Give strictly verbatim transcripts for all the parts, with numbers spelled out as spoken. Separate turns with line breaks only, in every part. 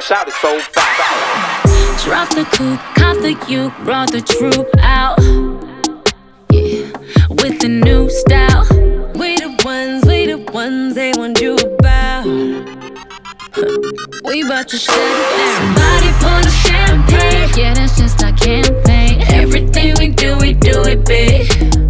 shout it so fast.
Drop the coupe, cop the uke, brought the troop out. Yeah, with the new style.
We the ones, we the ones they want you about. Huh. We bout to shut it down.
Somebody pour the champagne. Yeah, that's just our campaign. Everything we do, we do it big.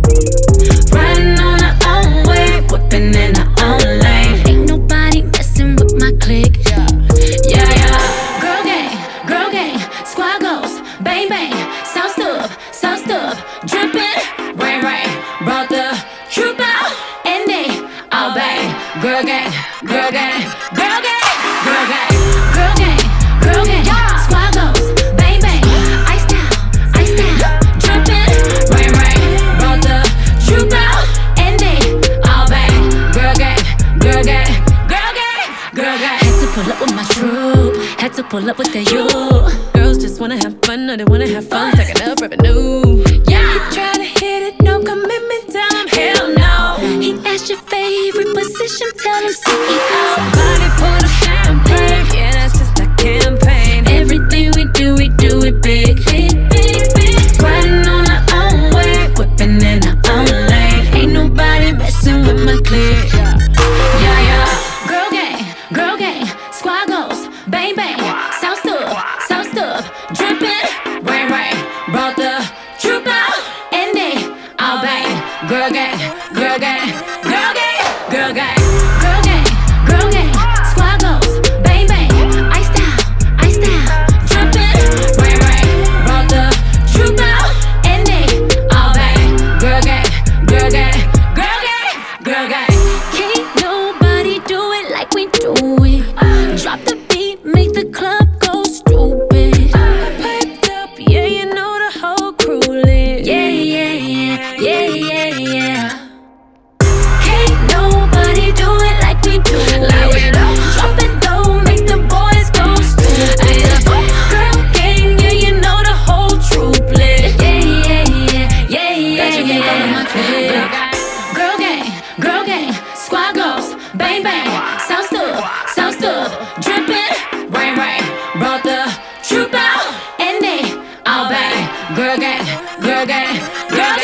Riding on our own wave, whipping in our own lane. Ain't nobody messing with my clique. Yeah, yeah, yeah. Girl gang, girl gang, squad goes, bang bang. South stub, south stub, dripping, rain rain. Brought the troop out, and they all bang. Girl gang, girl gang, girl gang, girl gang, girl gang, girl gang. Squad goes, bang bang. Iced out, iced out, dripping, rain rain. Brought the troop out, and they all bang. Girl gang, girl gang, girl gang, girl gang. Had to pull up with my troop, had to pull up with the you.
Girls just wanna have fun, no, they wanna have fun, stacking up revenue.
Yeah,
You try to hit it, no commitment, tell him hell no.
he asked your favorite position, tell him C E O.
Somebody pour the champagne, yeah, that's just a campaign.
Everything we do, we do it big, big, big, big. Riding on our own wave, whipping in our own lane. Ain't nobody messing with my clique. Yeah, yeah. Girl gang, girl gang, squad goes, bang bang. South stub, south stub, dripping, rain rain. Brought the troop out, and they all bang. Girl gang, girl gang, girl gang, girl gang, girl gang, girl gang. Squad goes, bang bang. Iced out, iced out, dripping, rain rain. Brought the troop out, and they all bang. Girl gang, girl gang, girl gang, girl gang. Can't nobody do it like we do it. Drop the beat, make the club go stupid.
Piped up, yeah, you know the whole crew lit.
Yeah, yeah, yeah, yeah, yeah, yeah. Can't nobody do it like we do it.
Like we do.
Drop it low, make the boys go stupid. Girl gang, yeah, you know the whole troop lit. Yeah, yeah, yeah, yeah, yeah,
Bet you can't
yeah.
go to my crib.
Girl gang, girl gang, squad goes, bang bang. South stub, south stub, dripping, rain rain. Brought the troop out, and they all bang. Girl gang, girl gang, girl gang.